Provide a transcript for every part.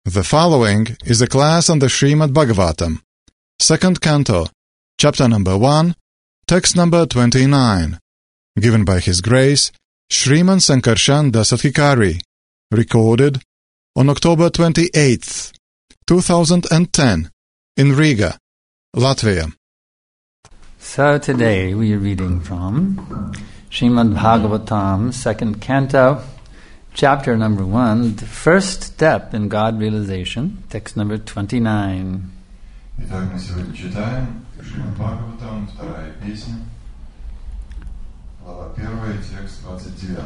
The following is a class on the Srimad Bhagavatam, second canto, chapter number 1, text number 29, given by His Grace Shriman Sankarshan Dasadhikari, recorded on October 28th, 2010, in Riga, Latvia. So today we are reading from Srimad Bhagavatam, second canto, chapter number 1, the first step in God realization, text number 29. Итак, мы сегодня читаем Шримад Бхагаватам, вторая песня, глава 1, текст 29.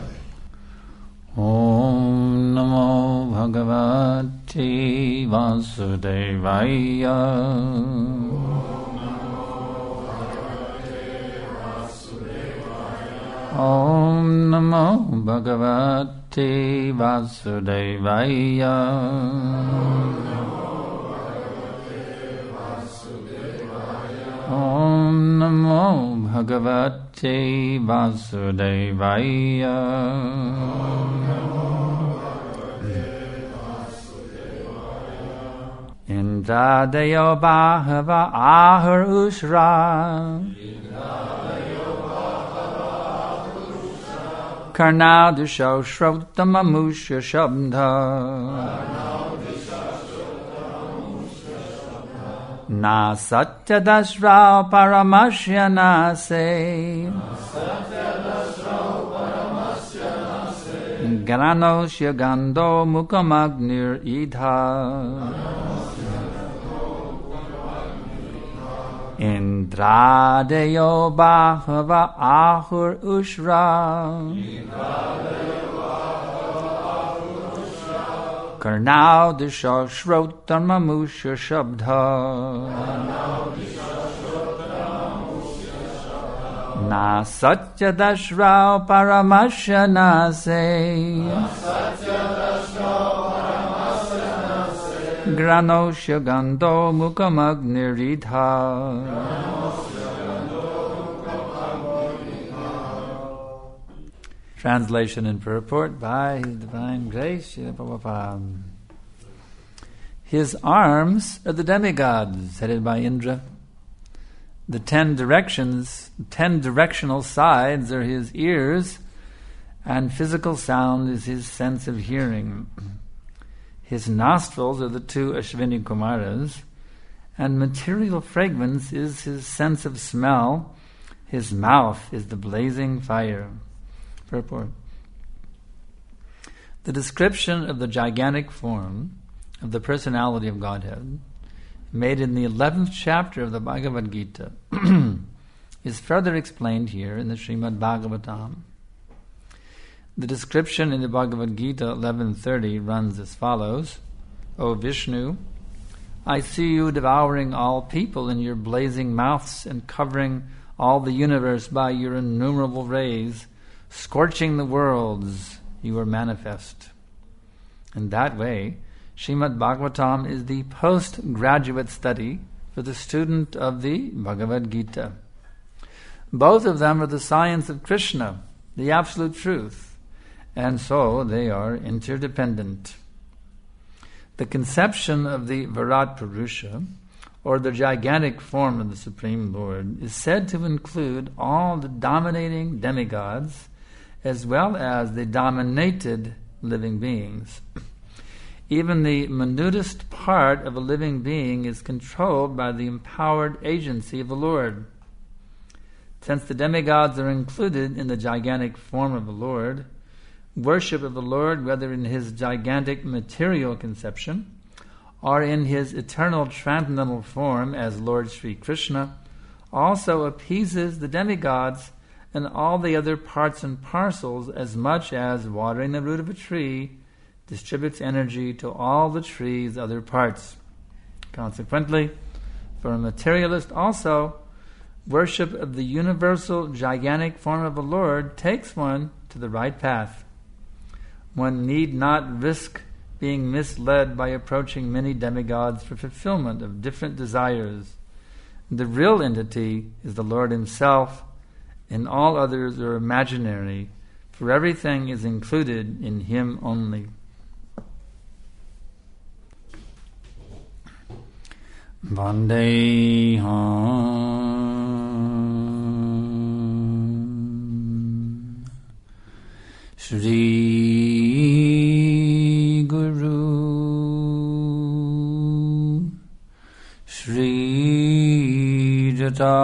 Om Namo Bhagavate Vasudevaya. Om Namo Bhagavate Vasudevaya. Om Namo Bhagavate Vasudevaya. Indradayo Bhava Ahar Ushra Karnadusho Shrottamamusha Shabdha Na Satyadashra Paramasya Nase Granosya Gando Mukamagnir Idha Indradeyo Bhava Ahur Ushra Karnau Disha Shrottamamusha Shabdha Na Satyadashra Paramasya Nase Granosya Gando Mukamagnirudha. Translation and purport by His Divine Grace, Srila Prabhupada. His arms are the demigods, headed by Indra. The 10 directional sides are his ears, and physical sound is his sense of hearing. His nostrils are the 2 Ashwini Kumaras, and material fragrance is his sense of smell. His mouth is the blazing fire. Purport. The description of the gigantic form of the personality of Godhead, made in the 11th chapter of the Bhagavad Gita, is further explained here in the Srimad Bhagavatam. The description in the Bhagavad Gita 11.30 runs as follows: O Vishnu, I see you devouring all people in your blazing mouths and covering all the universe by your innumerable rays, scorching the worlds, you are manifest. In that way, Srimad Bhagavatam is the postgraduate study for the student of the Bhagavad Gita. Both of them are the science of Krishna, the absolute truth, and so they are interdependent. The conception of the Virat Purusha, or the gigantic form of the Supreme Lord, is said to include all the dominating demigods as well as the dominated living beings. Even the minutest part of a living being is controlled by the empowered agency of the Lord. Since the demigods are included in the gigantic form of the Lord, worship of the Lord, whether in his gigantic material conception or in his eternal transcendental form as Lord Sri Krishna, also appeases the demigods and all the other parts and parcels as much as watering the root of a tree distributes energy to all the tree's other parts. Consequently, for a materialist also, worship of the universal gigantic form of the Lord takes one to the right path. One need not risk being misled by approaching many demigods for fulfillment of different desires. The real entity is the Lord himself, and all others are imaginary, for everything is included in him only. Vandeham Shri Guru Shri Jata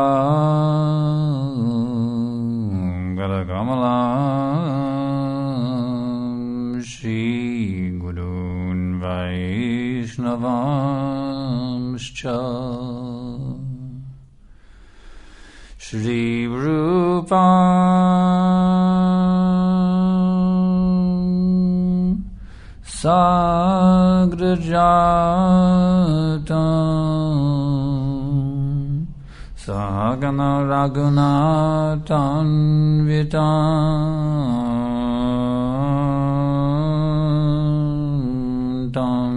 Gadagamalam Shri Gurun Vaishnavamscha Shri Rupam Sagrajatam Sahagana Raghunatan Vitam Tam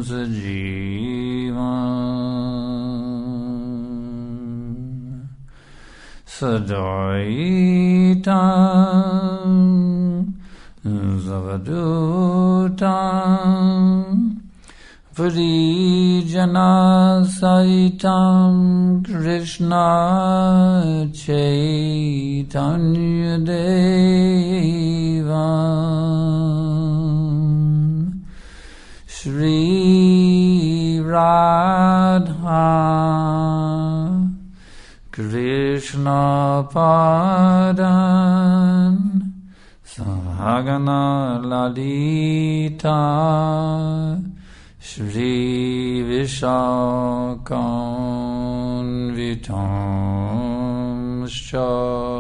Sajivam Sadaitam Zavadutam Varijana Saitam Krishna Chaitanya Devam Shri Radha Krishna Padan Sahagana Lalita Shri Vishakam Vitam Scha.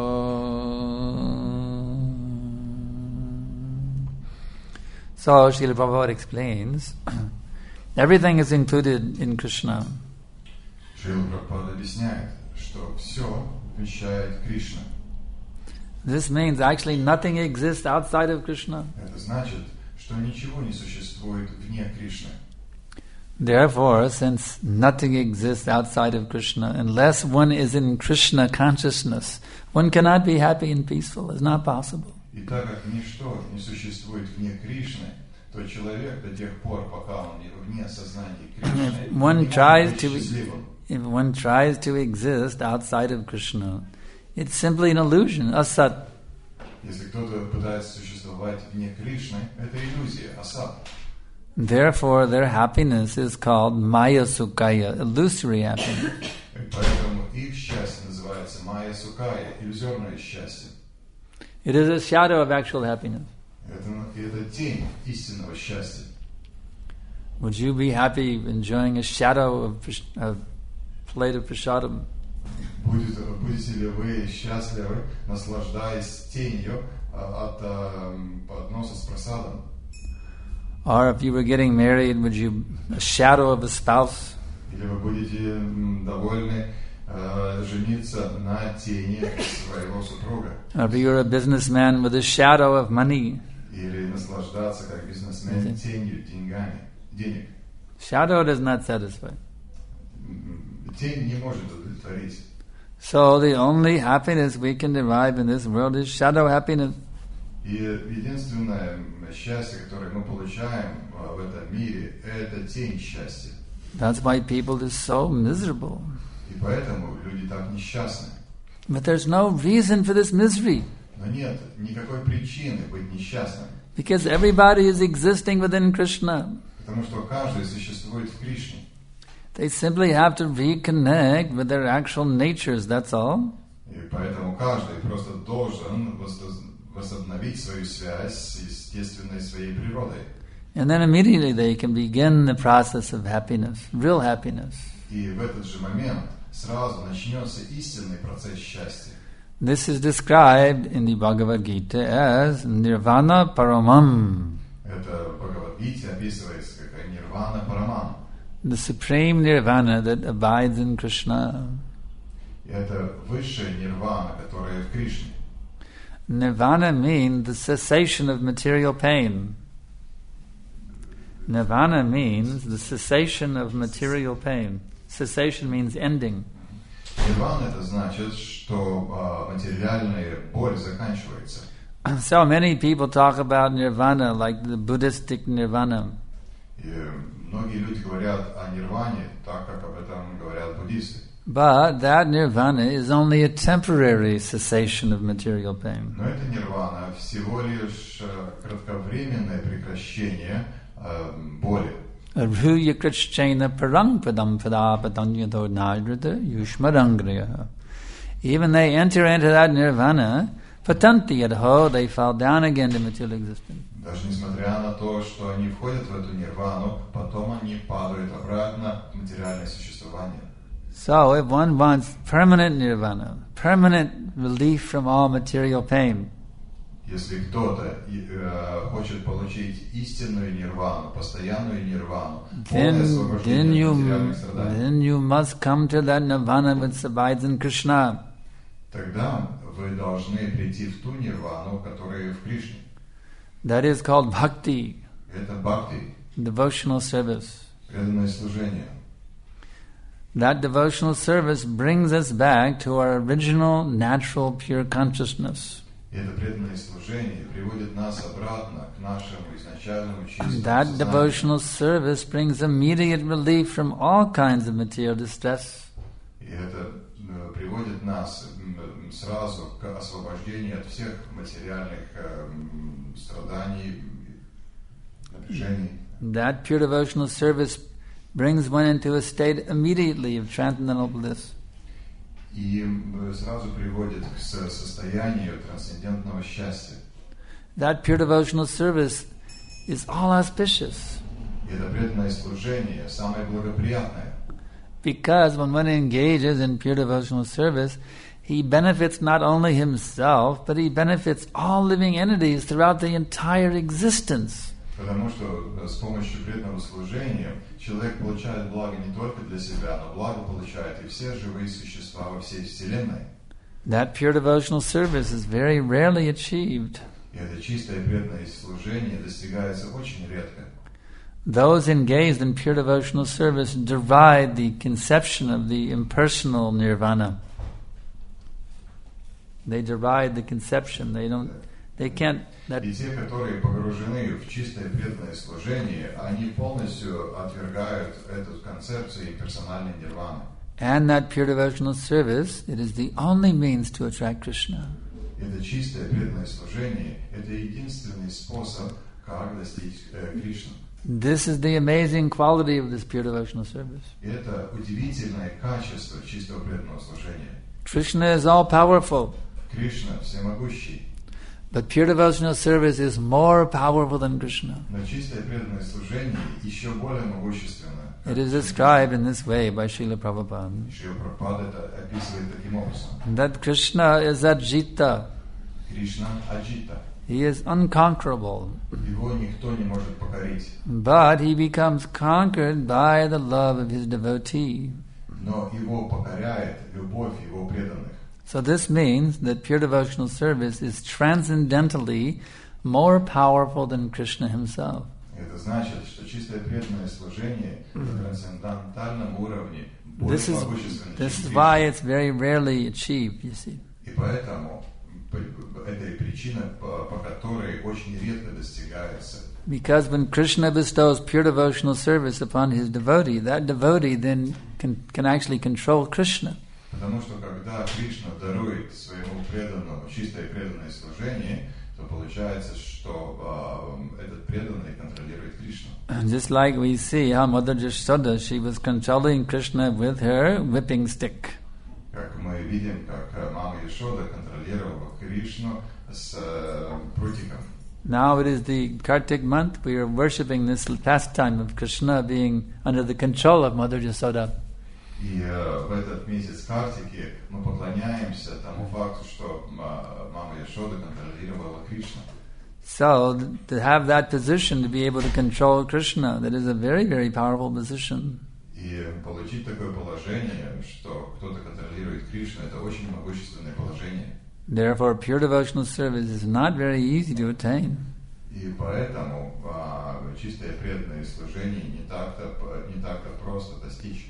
So Srila Prabhupada explains, everything is included in Krishna. Шрила Прабхупада объясняет, что все вмещает Кришна. This means actually nothing exists outside of Krishna. Это значит, что ничего не существует вне Кришны. Therefore, since nothing exists outside of Krishna, unless one is in Krishna consciousness, one cannot be happy and peaceful. It's not possible. И так как ничто не существует вне Кришны, то человек до тех пор, пока он вне сознания Кришны, If не может быть счастливым. if one tries to exist outside of Krishna, it's simply an illusion, asat. Если кто-то пытается существовать вне Кришны, это иллюзия, асад. Therefore, their happiness is called maya sukaya, illusory happiness. И поэтому их счастье называется майя сукая, иллюзорное счастье. It is a shadow of actual happiness. Это тень истинного счастья. Would you be happy enjoying a shadow of a plate of prasadam? Будете ли вы счастливы, наслаждаясь тенью от подноса с просадом? Or if you were getting married, would you a shadow of a spouse? Или вы будете довольны жениться на тени своего супруга? Or if you were a businessman with a shadow of money? Или наслаждаться как бизнесмен тенью, денег? Shadow does not satisfy. Тень не может удовлетворить. So the only happiness we can derive in this world is shadow happiness. И единственное счастье, которое мы получаем в этом мире, это тень счастья. That's why people are so miserable. И поэтому люди так несчастны. But there's no reason for this misery. Но нет никакой причины быть несчастным. Because everybody is existing within Krishna. Потому что каждый существует в Кришне. They simply have to reconnect with their actual natures, that's all. И поэтому каждый просто должен возобновить свою связь с естественной своей природой. And then immediately they can begin the process of happiness, real happiness. И в этот же момент сразу начнется истинный процесс счастья. This is described in the Bhagavad Gita as Nirvana Paramam. Это в Бхагавад-гите описывается как Нирвана Парамам. The supreme Nirvana that abides in Krishna. Это высшая нирвана, которая в Кришне. Nirvana means the cessation of material pain. Nirvana means the cessation of material pain. Cessation means ending. Нирвана это значит, что материальная боль заканчивается. So many people talk about nirvana like the Buddhistic nirvana. И Многие люди говорят о нирване так, как об этом говорят буддисты. But that nirvana is only a temporary cessation of material pain. Но это нирвана всего лишь кратковременное прекращение боли. Arhuya krishchena parang padam padapatanyado nadrata yushmadangraya. Even they enter into that nirvana, patanti yadho, they fall down again to material existence. Даже несмотря на то, что они входят в эту нирвану, потом они падают обратно в материальное существование. So if one wants permanent nirvana, permanent relief from all material pain, Если кто-то хочет получить истинную нирвану, постоянную нирвану, полное освобождение от материальных страданий, then you must come to that nirvana which abides in Krishna. тогда вы должны прийти в ту нирвану, которая в Кришне. That is called bhakti, Это бхакти, devotional service. преданное служение. That devotional service brings us back to our original, natural, pure consciousness. И это преданное служение приводит нас обратно к нашему изначальному чистому That сознанию. devotional service brings immediate relief from all kinds of material distress. И это приводит нас сразу к освобождению от всех материальных страданий, напряжений. That pure devotional service brings one into a state immediately of transcendental bliss. И сразу приводит к состоянию трансцендентного счастья. That pure devotional service is all auspicious. И это преданное служение самое благоприятное. Because when one engages in pure devotional service, he benefits not only himself, but he benefits all living entities throughout the entire existence. Потому что с помощью преданного служения человек получает благо не только для себя, но благо получают и все живые существа во всей Вселенной. That pure devotional service is very rarely achieved. И это чистое преданное служение достигается очень редко. Those engaged in pure devotional service deride the conception of the impersonal nirvana. They deride the conception. They can't. И те, которые погружены в чистое преданное служение, они полностью отвергают эту концепцию имперсональной нирваны. And that pure devotional service, it is the only means to attract Krishna. Это чистое преданное служение, это единственный способ, как достичь Кришны. This is the amazing quality of this pure devotional service. И это удивительное качество чистого преданного служения. Krishna is all powerful, Кришна всемогущий, but pure devotional service is more powerful than Krishna. но чистое преданное служение еще более могущественно. It is described in this way by Srila Prabhupada. Шрила Прабхупада это описывает таким образом. That Krishna is Ajita. Кришна Аджита. He is unconquerable. Его никто не может покорить. But he becomes conquered by the love of his devotee. Но его покоряет любовь его преданных. So this means that pure devotional service is transcendentally more powerful than Krishna himself. Это значит, что чистое преданное служение на трансцендентальном уровне более This могущественно, is чем why Кришна. it's very rarely achieved, you see. И поэтому это и причина, по которой очень редко достигается. Because when Krishna bestows pure devotional service upon his devotee, that devotee then can actually control Krishna. Потому что когда Кришна дарует своему преданному чистое преданное служение, то получается, что этот преданный контролирует Кришну. Just like we see how Mother Yashoda, she was controlling Krishna with her whipping stick. Как мы видим, как мама Яшода контролировала Кришну с прутиком. Now it is the Kartik month, we are worshipping this pastime of Krishna being under the control of Mother Yashoda. И в этот месяц Картики мы поклоняемся тому факту, что мама Яшода контролировала Кришну. So to have that position, to be able to control Krishna, that is a very, very powerful position. И получить такое положение, что кто-то контролирует Кришну, это очень могущественное положение. Therefore, pure devotional service is not very easy to attain. И поэтому чистое преданное служение не так-то просто достичь.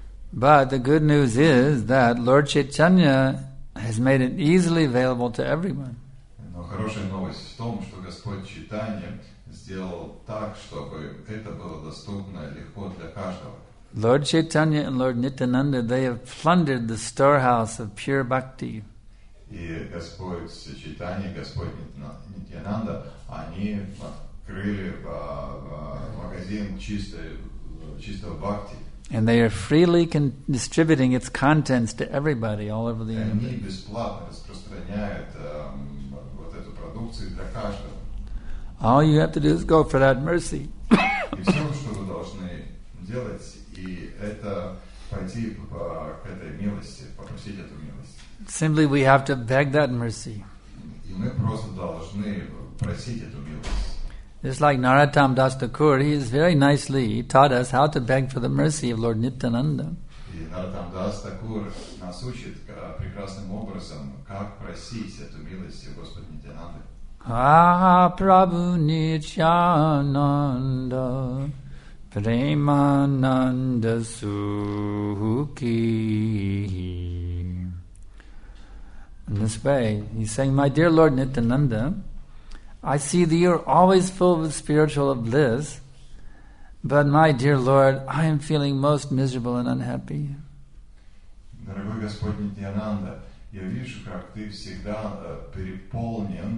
But the good news is that Lord Chaitanya has made it easily available to everyone. Но хорошая новость в том, что Господь Чайтанья сделал так, чтобы это было доступно легко для каждого. Lord Chaitanya and Lord Nityananda, they have plundered the storehouse of pure bhakti. И Господь Чайтанья, Господь Нитьянанда, они открыли магазин чистого бхакти. And they are freely distributing its contents to everybody all over the И они universe. бесплатно распространяют вот эту продукцию для каждого. All you have to do is go for that mercy. И все, что вы должны делать, и это пойти к этой милости, попросить эту милость. Simply we have to beg that mercy. И мы просто должны просить эту милость. Just like Narottam Das Thakur, he is very nicely taught us how to beg for the mercy of Lord Nityananda. И Нароттам Дас Такур нас учит прекрасным образом, как просить эту милость у Господа Нитьянанды. Ah, Prabhu Nityananda, Premananda Sukhi. In this way, he's saying, my dear Lord Nityananda, I see that you're always full with spiritual bliss, but my dear Lord, I am feeling most miserable and unhappy. Дорогой Господь Нитьянанда, я вижу, как ты всегда переполнен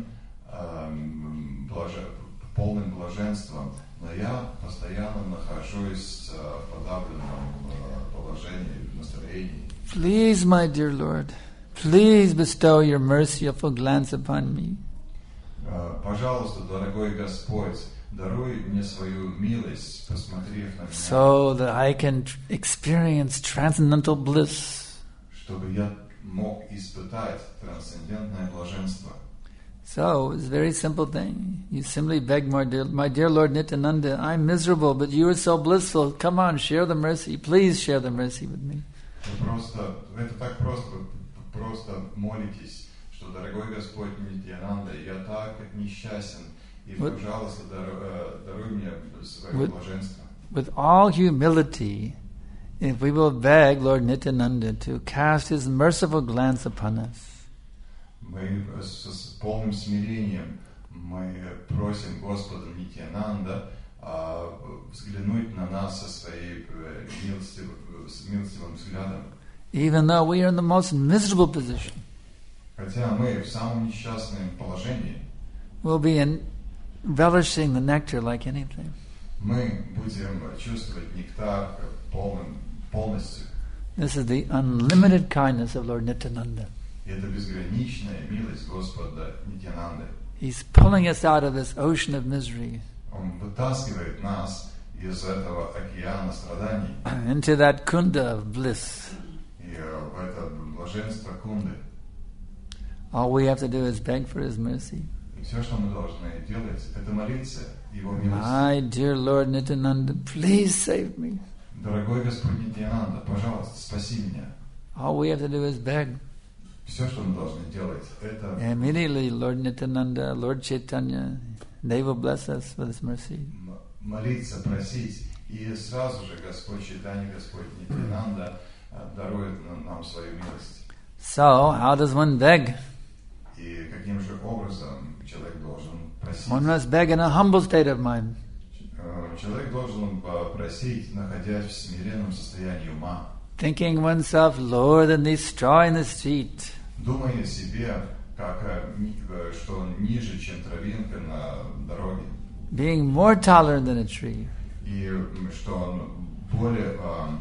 полным блаженством, но я постоянно нахожусь в подавленном положении, в настроении. Please, my dear Lord, please bestow your merciful glance upon me. Пожалуйста, дорогой Господь, даруй мне свою милость, посмотрев на меня, so that I can experience transcendental bliss. чтобы я мог испытать трансцендентное блаженство. So it's a very simple thing. You simply beg, my dear Lord Nityananda, I'm miserable, but you are so blissful. Come on, share the mercy. Please share the mercy with me. Это так просто молитесь, что, дорогой Господь Нитьянанда, я так несчастен, и, пожалуйста, даруй мне свое блаженство. With all humility, if we will beg Lord Nityananda to cast his merciful glance upon us, Мы с полным смирением мы просим Господа Нитьянанда взглянуть на нас со своей милостивым взглядом. even though we are in the most miserable position, Хотя мы в самом несчастном положении, we'll be relishing the nectar like anything. мы будем чувствовать нектар полностью. This is the unlimited kindness of Lord Nityananda. И это безграничная милость Господа Нитьянанды. He's pulling us out of this ocean of misery Он вытаскивает нас из этого океана страданий into that kunda of bliss. и в это блаженство кунды. All we have to do is beg for His mercy. И все, что мы должны делать, это молиться Его милости. My dear Lord Nityananda, please save me. Дорогой Господь Нитьянанда, пожалуйста, спаси меня. All we have to do is beg. Все, что мы должны делать, это... And immediately Lord Nityananda, Lord Chaitanya, they will bless us with His mercy. Молиться, просить. И сразу же Господь Чайтанья, Господь Нитьянанда дарует нам свою милость. So, how does one beg? И каким же образом человек должен просить? One must beg in a humble state of mind. Человек должен просить, находясь в смиренном состоянии ума. Thinking oneself lower than the straw in the street. Думая о себе, что он ниже, чем травинка на дороге. Being more tolerant than a tree. И что он более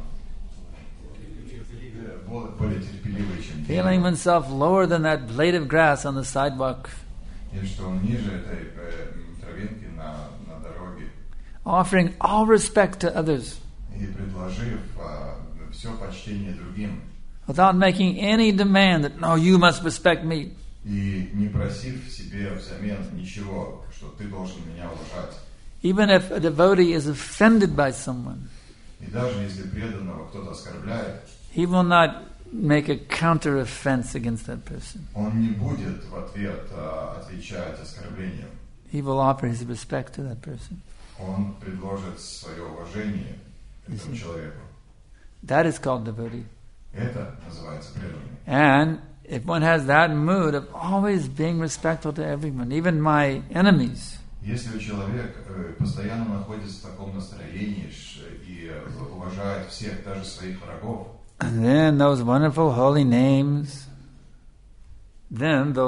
терпеливый, чем Feeling дерево. oneself lower than that blade of grass on the sidewalk. И что он ниже этой травинки на дороге. Offering all respect to others. И предложив все почтение другим. Without making any demand that, no, you must respect me. И не просив себе взамен ничего, что ты должен меня уважать. Even if a devotee is offended by someone, И даже если преданного кто-то оскорбляет, he will not make a counter offense against that person. он не будет в ответ отвечать оскорблением. He will offer his respect to that person. Он предложит свое уважение этому человеку. That is called devotee. Это называется преданным. And if one has that mood of always being respectful to everyone, even my enemies, Если человек постоянно находится в таком настроении и уважает всех, даже своих врагов, and then those wonderful holy names, тогда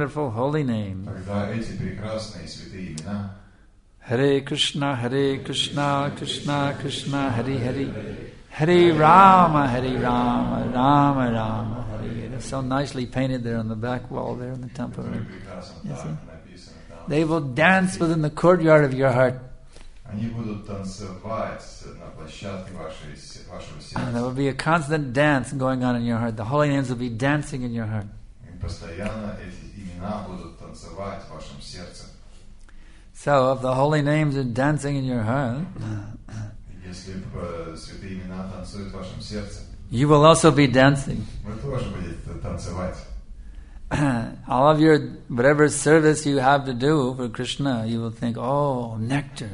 эти прекрасные святые имена, Hare Krishna, Krishna Krishna, Hare Hare, Hare Rama, Rama Rama, Hare. It's so nicely painted there on the back wall there in the temple. You see? They will dance within the courtyard of your heart. Они будут танцевать на площадке вашего сердца. And there will be a constant dance going on in your heart. The holy names will be dancing in your heart. Постоянно эти имена будут танцевать в вашем сердце. So, if the holy names are dancing in your heart, если святые имена танцуют в вашем сердце, you will also be dancing. Вы тоже будете танцевать. All of your, whatever service you have to do for Krishna, you will think, oh, nectar.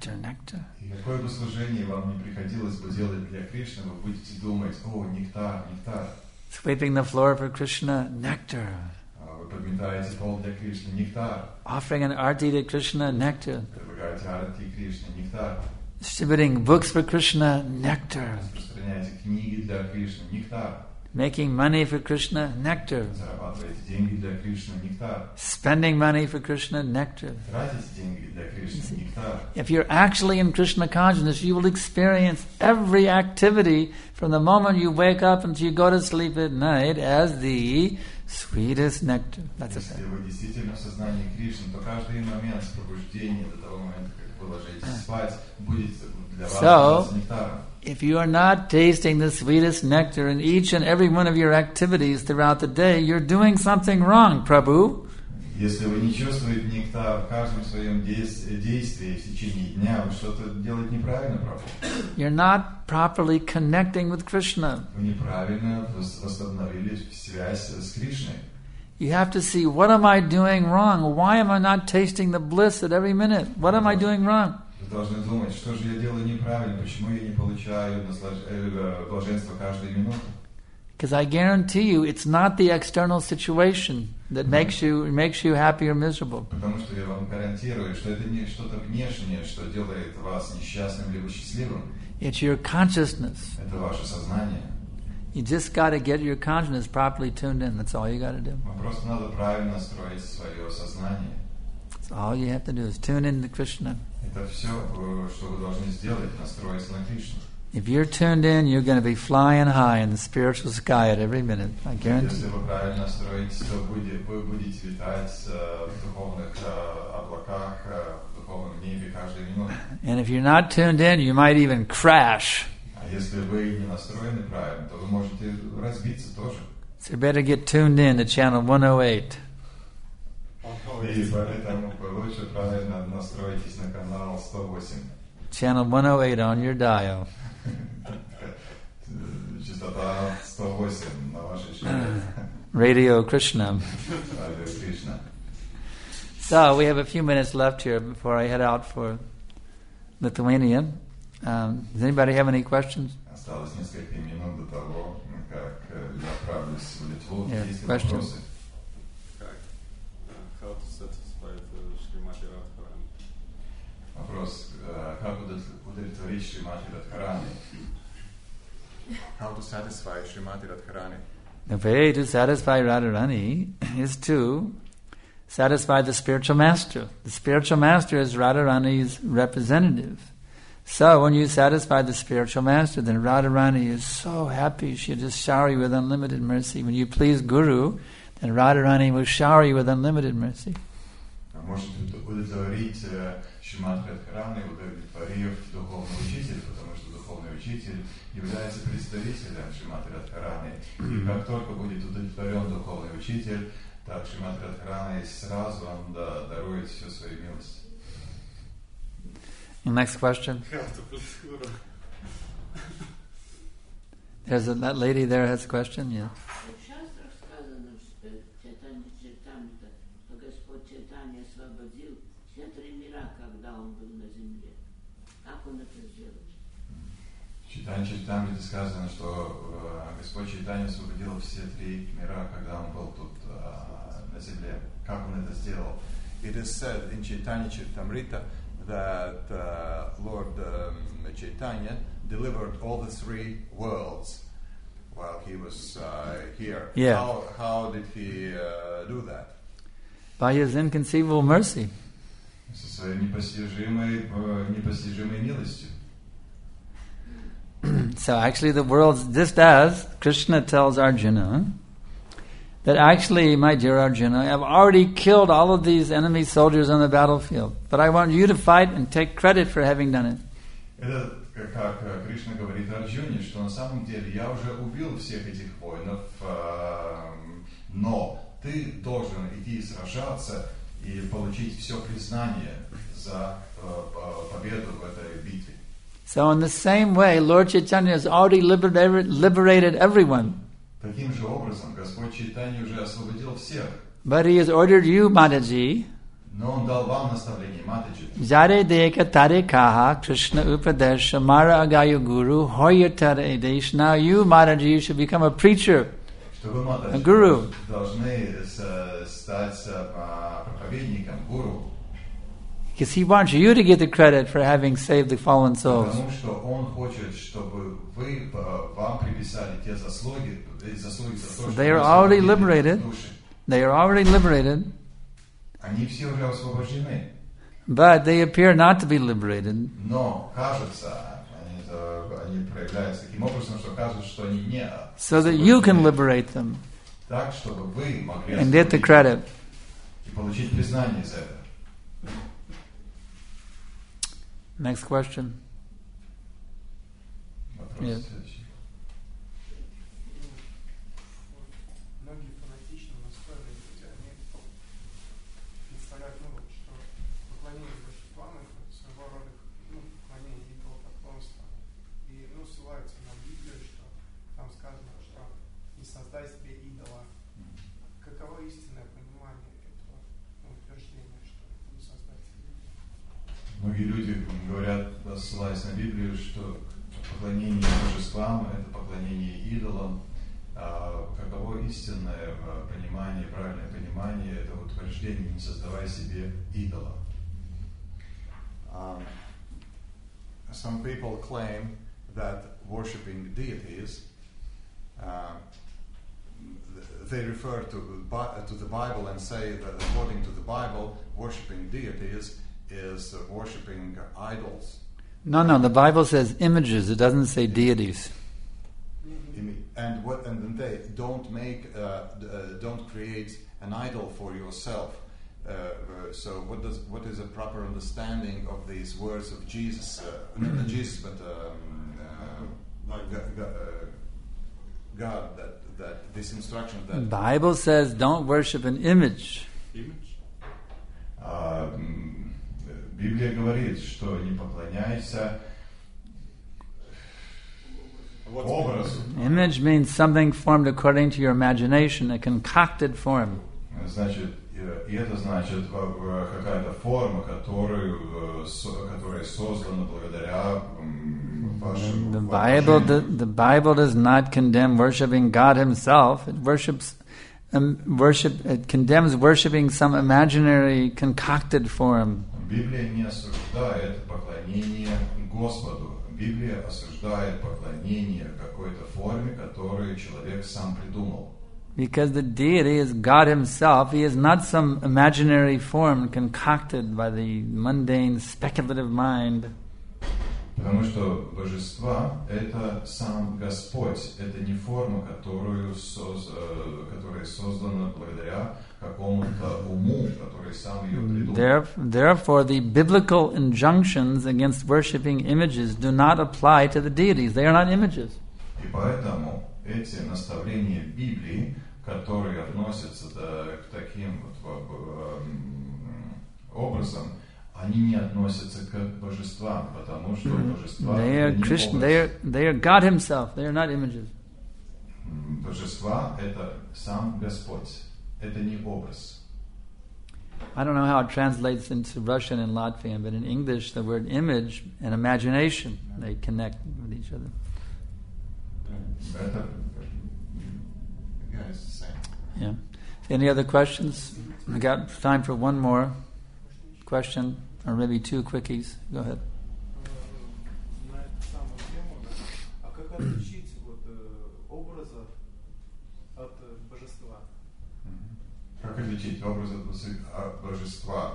И какое бы служение вам не приходилось бы делать для Кришны, вы будете думать, о, нектар. Sweeping the floor for Krishna, nectar. Вы подметаете пол для Кришны, нектар. Offering an arti to Krishna, nectar. Предлагаете арти Кришне, нектар. Distributing books for Krishna, nectar. Распространяете книги для Кришны, нектар. Making money for Krishna, nectar. Зарабатываете деньги для Кришны, нектар. Spending money for Krishna, nectar. Тратите деньги для Кришны, нектар. If you're actually in Krishna consciousness, you will experience every activity from the moment you wake up until you go to sleep at night as the sweetest nectar. That's a fact. Если вы действительно в сознании Кришны, то каждый момент с пробуждения до того момента, как вы ложитесь спать, будет для вас нектаром. If you are not tasting the sweetest nectar in each and every one of your activities throughout the day, you're doing something wrong, Prabhu. Если вы не чувствуете нектар в каждом своем действии в течение дня, вы что-то делаете неправильно, Прабху. You're not properly connecting with Krishna. Вы неправильно восстановили связь с Кришной. You have to see, what am I doing wrong? Why am I not tasting the bliss at every minute? What am I doing wrong? Вы должны думать, что же я делаю неправильно, почему я не получаю блаженство каждую минуту. Because I guarantee you, it's not the external situation that makes you happy or miserable. Потому что я вам гарантирую, что это не что-то внешнее, что делает вас несчастным либо счастливым. It's your consciousness. Это ваше сознание. You just got to get your consciousness properly tuned in. That's all you got to do. Вам просто надо правильно настроить свое сознание. That's all you have to do is tune in to Krishna. Это все, что вы должны сделать, настроиться на Кришну. If you're tuned in, you're going to be flying high in the spiritual sky at every minute. I guarantee. Если вы правильно настроитесь, то вы будете летать в духовных облаках, в духовном небе каждую минуту. And if you're not tuned in, you might even crash. А если вы не настроены правильно, то вы можете разбиться тоже. So you better get tuned in to channel 108. И поэтому лучше правильно настройтесь на канал 108. Channel 108 on your dial. Частота 108 на вашей шее. Radio Krishna. Radio Krishna. So we have a few minutes left here before I head out for Lithuania. Does anybody have any questions? Осталось несколько минут до того, как я отправлюсь в Литву. Есть ли Questions? вопросы? How to satisfy the Srimati Radharani? Вопрос, как удовлетворить Шримати Радхарани? How to satisfy Srimati Radharani? The way to satisfy Radharani is to satisfy the spiritual master. The spiritual master is Radharani's representative. So when you satisfy the spiritual master, then Radharani is so happy. She'll just shower you with unlimited mercy. When you please Guru, then Radharani will shower you with unlimited mercy. Может удовлетворить Шримати Радхарани, удовлетворив духовного учителя, потому что духовный учитель является представителем Шримати Радхарани. И как только будет удовлетворен духовный учитель, так Шримати Радхарани сразу вам дарует всю свою милость. Next question. There's that lady there has a question. Yeah. В Чайтанье сказано, что Господь Чайтанья освободил все три мира, когда Он был тут на земле. Как Он это сделал? It is said in Chaitanya Charitamrita that Lord Chaitanya delivered all the three worlds while he was here. Yeah. How did he do that? By his inconceivable mercy. Со своей непостижимой милостью. So actually the world's, just as Krishna tells Arjuna, that actually, my dear Arjuna, I've already killed all of these enemy soldiers on the battlefield, but I want you to fight and take credit for having done it. Это как Кришна говорит Арджуне, что на самом деле я уже убил всех этих воинов, но ты должен идти сражаться и получить все признание за победу в этой битве. So in the same way, Lord Chaitanya has already liberated everyone. Таким же образом, Господь Чайтанья уже освободил всех. But he has ordered you, Mataji, Но Он дал вам наставление, Матаджи. Jare deka tare kaha Krishna upadesha mara agayu guru hoyatare desh. Now you, Mataji, you should become a preacher, Что вы, Матаджи, a guru. должны стать проповедником, гуру. Because he wants you to get the credit for having saved the fallen souls. Потому что Он хочет, чтобы вам приписали те заслуги за то, что They are already вы liberated. души. They are already liberated, Они все уже освобождены. but they appear not to be liberated. Но кажется, они проявляются таким образом, что кажется, что они не So that you can liberate them так, чтобы вы могли and get the credit. и получить признание за это. Next question. Вопрос Нет. следующий. Многие фанатично настроенные люди, они представляют, что поклонение божествам это своего рода поклонение идолопоклонства. И ссылаются на Библию, что там сказано, что не создай себе идола. Каково истинное понимание этого утверждения, что не создать себе идола? Многие люди говорят, ссылаясь на Библию, что поклонение божествам – это поклонение идолам. Каково истинное понимание, правильное понимание этого утверждения «не создавай себе идола». Some people claim that worshipping deities, they refer to the Bible and say that according to the Bible, worshipping deities is worshipping idols. No, the Bible says images. It doesn't say deities. And then they don't don't create an idol for yourself. So what is a proper understanding of these words of Jesus? Not Jesus, but God. That this instruction that The Bible says don't worship an image. Библия говорит, что не поклоняйся образу. Image means something formed according to your imagination, a concocted form. Значит, и это значит какая-то форма, которая создана благодаря вашему воображению. The Bible does not condemn worshiping God Himself. It condemns worshiping some imaginary concocted form. Библия не осуждает поклонение Господу. Библия осуждает поклонение какой-то форме, которую человек сам придумал. Because the deity is God Himself. He is not some imaginary form concocted by the mundane, speculative mind. Потому что божества – это сам Господь. Это не форма, которая создана благодаря какому-то уму, который сам ее придумал. Therefore, the biblical injunctions against worshipping images do not apply to the deities. They are not images. И поэтому эти наставления Библии, которые относятся к таким образом, они не относятся к божествам, потому что божества это не образ. They are God Himself. They are not images. Божества это сам Господь. Это не образ. I don't know how it translates into Russian and Latvian, but in English, the word image and imagination, they connect with each other. Это, yeah, it's the same. Yeah. Any other questions? I got time for one more. question, or maybe two quickies. Go ahead. На эту самую тему, да. А как отличить вот образа от божества? Как отличить образ от божества?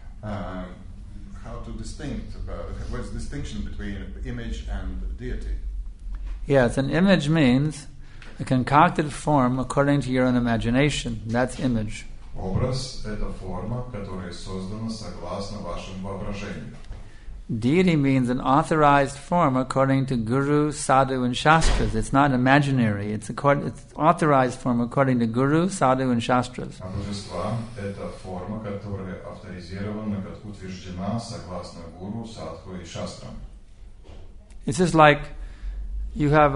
How to distinct? What's the distinction between image and deity? Yes, an image means a concocted form according to your own imagination. That's image. Образ — это форма, которая создана согласно вашему воображению. Deity means an authorized form according to Guru, Sadhu, and Shastras. It's not imaginary. It's authorized form according to Guru, Sadhu, and Shastras. А божества — это форма, которая авторизирована, утверждена согласно Гуру, Садху и Шастрам. It's just like you have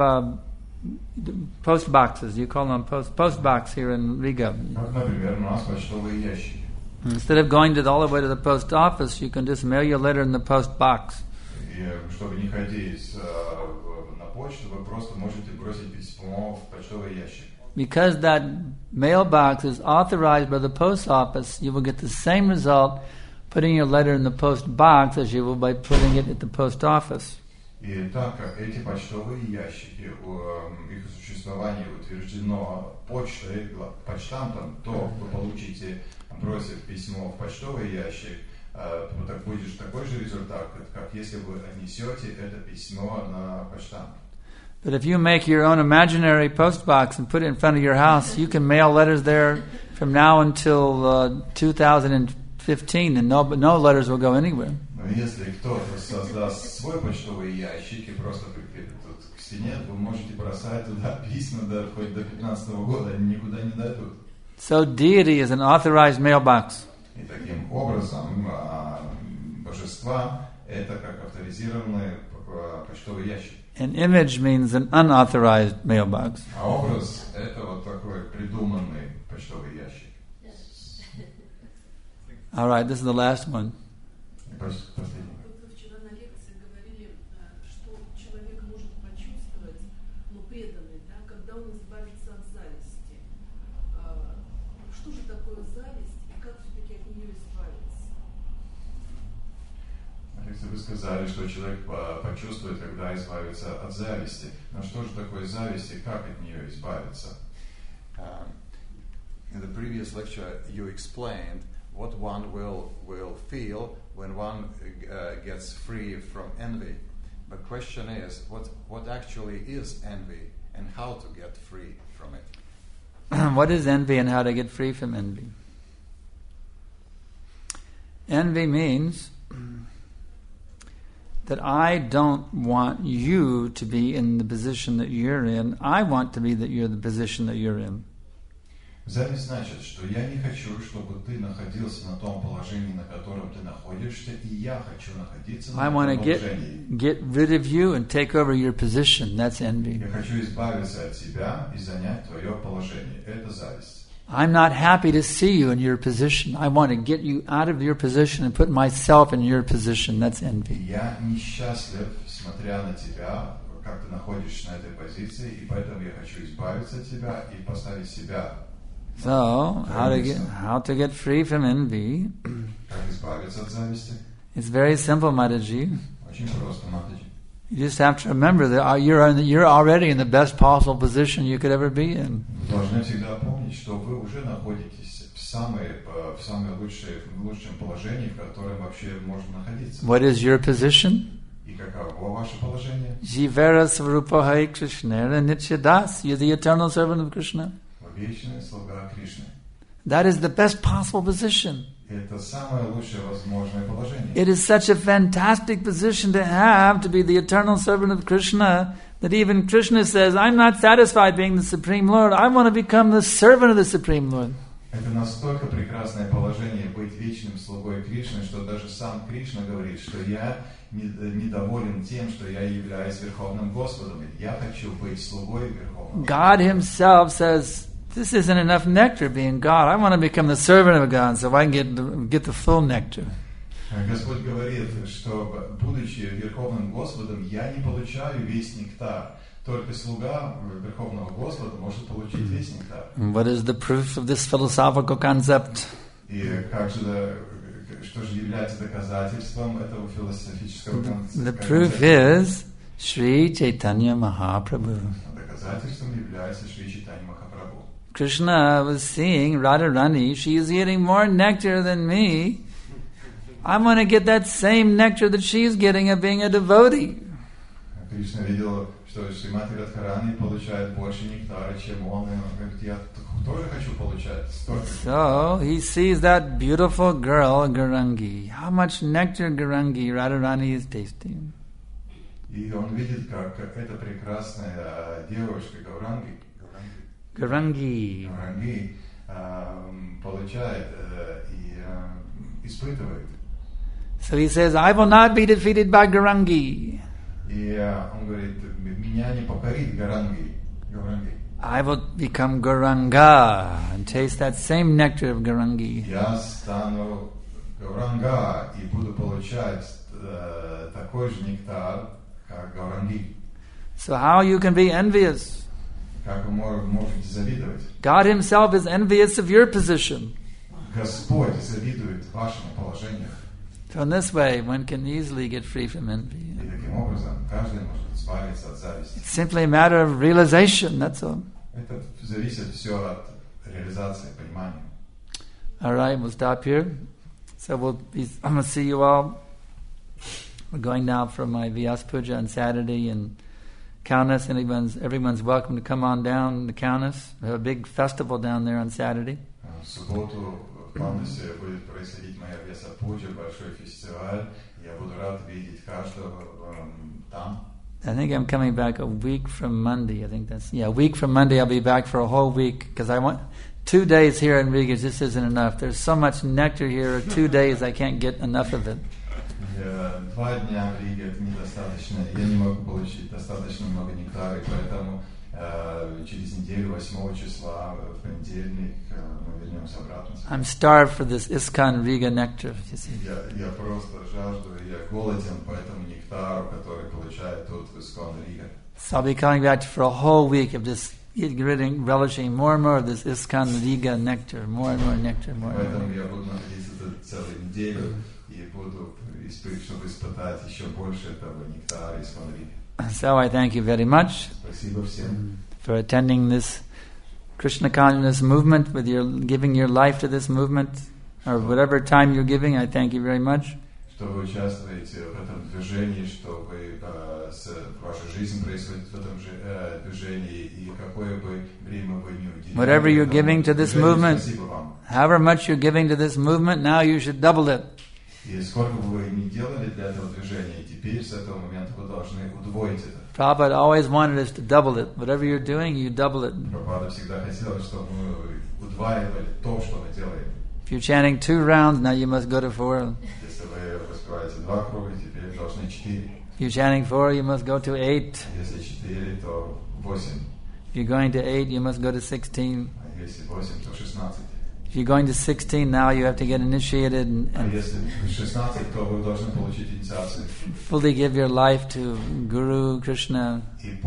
post boxes. You call them post box here in Riga. Как, например, у нас почтовые ящики. Instead of going all the way to the post office, you can just mail your letter in the post box. И чтобы не ходить на почту, вы просто можете бросить письмо в почтовый ящик. Because that mailbox is authorized by the post office, you will get the same result putting your letter in the post box as you will by putting it at the post office. И так как эти почтовые ящики, их существование утверждено почтой, почтамтом, то вы получите, бросив письмо в почтовый ящик, так будет такой же результат, как если вы отнесете это письмо на почтамт. But if you make your own imaginary post box and put it in front of your house, you can mail letters there from now until 2015, and no letters will go anywhere. Но если кто-то создаст свой почтовый ящик и просто прикрепит к стене, вы можете бросать туда письма хоть до 2015 года, они никуда не дойдут. So deity is an authorized mailbox. И таким образом божества — это как авторизированный почтовый ящик. And image means an unauthorized mailbox. А образ — это вот такой придуманный почтовый ящик. All right, this is the last one. Последний. Вы вчера на лекции говорили, что человек может почувствовать, преданный, да, когда он избавится от зависти. Что же такое зависть и как все-таки от нее избавиться? Если вы сказали, что человек почувствует, когда избавится от зависти, но что же такое зависть и как от нее избавиться? In the previous lecture, you explained what one will feel when one gets free from envy. The question is, what actually is envy and how to get free from it? What is envy and how to get free from envy? Envy means that I don't want you to be in the position that you're in. I want to be that you're the position that you're in. Зависть значит, что я не хочу, чтобы ты находился на том положении, на котором ты находишься, и я хочу находиться на I want том to положении. get rid of you and take over your position. That's envy. Я хочу избавиться от тебя и занять твое положение. Это зависть. I'm not happy to see you in your position. I want to get you out of your position and put myself in your position. That's envy. Я несчастлив, смотря на тебя, как ты находишься на этой позиции, и поэтому я хочу избавиться от тебя и поставить себя. So, how to get free from envy? Как избавиться от зависти? It's very simple, Mataji. Очень просто, Матаджи. You just have to remember that you're already in the best possible position you could ever be in. Вы должны всегда помнить, что вы уже находитесь в лучшем положении, в котором вообще можно находиться. What is your position? И каково ваше положение? Jivara Svarupahai Krishna Nityadas. You're the eternal servant of Krishna. Вечный слуга Кришны. That is the best possible position. Это самое лучшее возможное положение. It is such a fantastic position to be the eternal servant of Krishna, that even Krishna says, I'm not satisfied being the Supreme Lord, I want to become the servant of the Supreme Lord. Это настолько прекрасное положение быть вечным слугой Кришны, что даже сам Кришна говорит, что я недоволен тем, что я являюсь Верховным Господом. Я хочу быть слугой Верховного. God Himself says, this isn't enough nectar being God. I want to become the servant of God so I can get the full nectar. Господь говорит, что, будучи Верховным Господом, я не получаю весь нектар. Только слуга Верховного Господа может получить весь нектар. What is the proof of this philosophical concept? И как же что же является доказательством этого философического The proof is Sri Chaitanya Mahaprabhu. Доказательством является Шри Чайтанья Махапрабху. Krishna was seeing Radharani, she is eating more nectar than me. I want to get that same nectar that she is getting of being a devotee. Кришна видел, что Шримати Радхарани получает больше нектара, чем он, и он говорит, я тоже хочу получать столько. So he sees that beautiful girl, Gaurangi. How much nectar Gaurangi Radharani is tasting. И он видит, как эта прекрасная девушка Gaurangi получает и испытывает. So he says, I will not be defeated by Gaurangi. И он говорит, меня не покорит Гауранги. I will become Gauranga and taste that same nectar of Gaurangi. Я стану Гауранга и буду получать такой же нектар, как Гауранги. So how you can be envious? Как вы можете завидовать? God himself is envious of your position. Господь завидует вашему положению. So in this way, one can easily get free from envy. И таким образом каждый может избавиться от зависти. It's simply a matter of realization, that's all. Это зависит все от реализации, понимания. All right, we'll stop here. So I'm going to see you all. We're going now for my Vyas Puja on Saturday in Kaunas. Everyone's welcome to come on down to Kaunas. We have a big festival down there on Saturday. В субботу в Каунасе будет происходить моя Vyasa Puja, большой фестиваль. Я буду рад видеть каждого там. I think I'm coming back a week from Monday. A week from Monday I'll be back for a whole week because I want 2 days here in Riga just isn't enough. There's so much nectar here. 2 days I can't get enough of it. 2 дня в Риге это недостаточно. Я не могу получить достаточно много нектара, и поэтому через неделю, 8 числа, в понедельник, мы вернемся обратно. I'm starved for this ISKCON Riga nectar. Я просто жажду, я голоден по этому нектару, который получает тут в ISKCON Рига. So I'll be coming back for a whole week of just relishing more and more of this ISKCON Riga nectar, more and more nectar, more and more. Поэтому я буду находиться тут целую неделю и буду чтобы испытать еще больше этого нектара ISKCON Riga. So I thank you very much for attending this Krishna consciousness movement, with your giving your life to this movement, or whatever time you're giving. I thank you very much. Что вы участвуете в этом движении, что ваша жизнь происходит в этом же движении, и какое бы время вы не уделяли. Whatever you're giving to this movement, however much you're giving to this movement, now you should double it. И сколько бы вы ни делали для этого движения, теперь с этого момента вы должны удвоить это. Prabhupada always wanted us to double it. Whatever you're doing, you double it. Прабхупада всегда хотел, чтобы мы удваивали то, что мы делаем. If you're chanting 2 rounds, now you must go to 4. Если вы воспеваете 2 круга, теперь должны 4. If you're chanting 4, you must go to 8. Если 4, то 8. If you're going to 8, you must go to 16. А если 8, то 16. If you're going to 16, now you have to get initiated and fully give your life to Guru Krishna.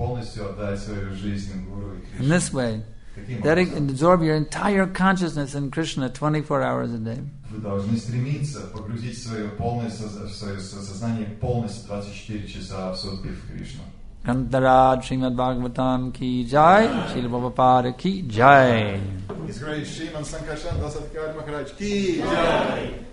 In this way, absorb your entire consciousness in Krishna 24 hours a day. Вы должны стремиться погрузить свое сознание полностью 24 часа в сутки в Кришну. Grantaraj Srimad Bhagavatam ki jai, Srila Prabhupada ki jai. His Grace Sriman Sankarshan Das Adhikari Maharaj ki jai.